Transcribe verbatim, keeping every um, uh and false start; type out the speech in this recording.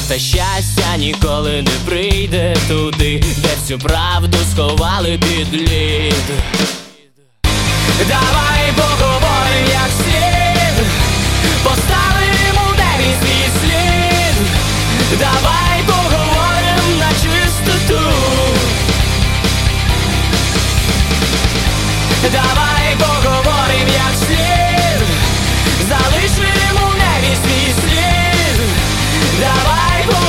Та щастя ніколи не прийде туди, де всю правду сховали під лід. Давай